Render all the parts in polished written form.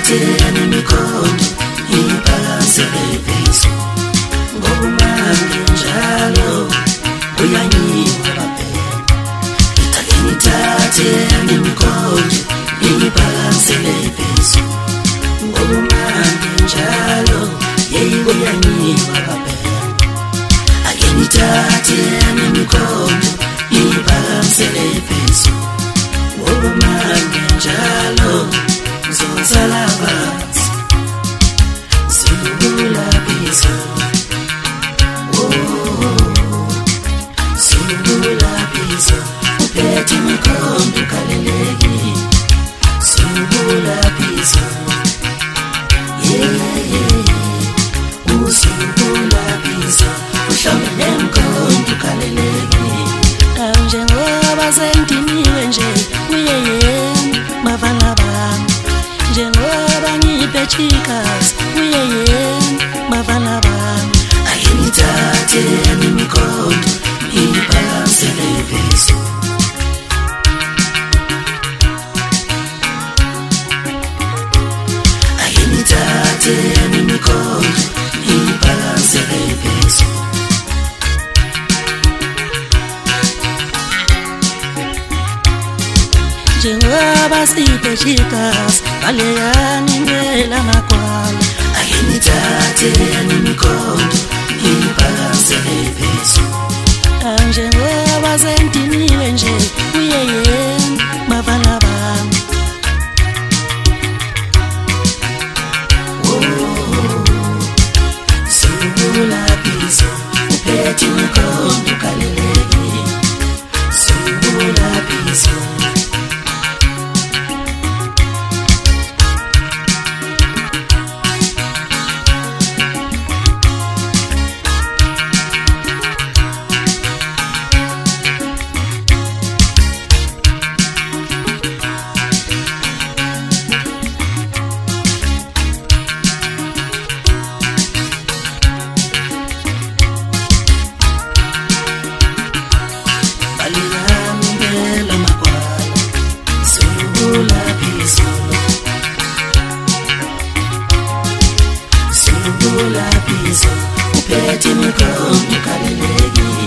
nithathe nemikhondo ngiphakamsele phezulu ngoba manje njalo uyanyiwa phela ake nithathe nemikhondo ngiphakamsele phezulu ngoba manje njalo uyanyiwa phela ake nithathe nemikhondo ngiphakamsele phezulu ngoba manje njalo ngizosala phansi silula phezulu silula phezulu uphethe imikhondo ukalelekile silula phezulu usilula phezulu uhlangane nemikhondo ukalelekile njengoba sengidiniwe nje uyeyena bafana bami njengoba ngiphethikas uyeyena bafana bami ake nithathe nemikhondo ngiphakamsele phezulu ake nithathe nemikhondo ngiphakamsele phezulu njengoba siphethikas baleyani ngela magwala ake nithathe nemikhondo ngiphakamsele phezulu njengoba sengidiniwe nje uyeyena bafana bami silula phezulu uphethe imikhondo ukalelekile silula phezulu silula phezulu uphethe imikhondo ukalelekile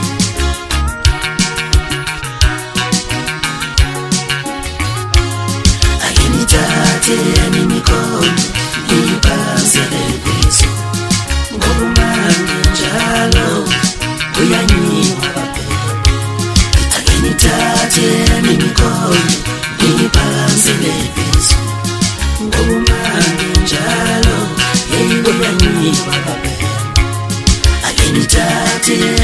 ake nithathe nemikhondo ngiphakamsele phezulu ngoba manje njalo uyanyiwa phela ake nithathe nemikhondo ngiphakamsele phezulu ngoba manje njalo uyanyiwa phela ake nithathe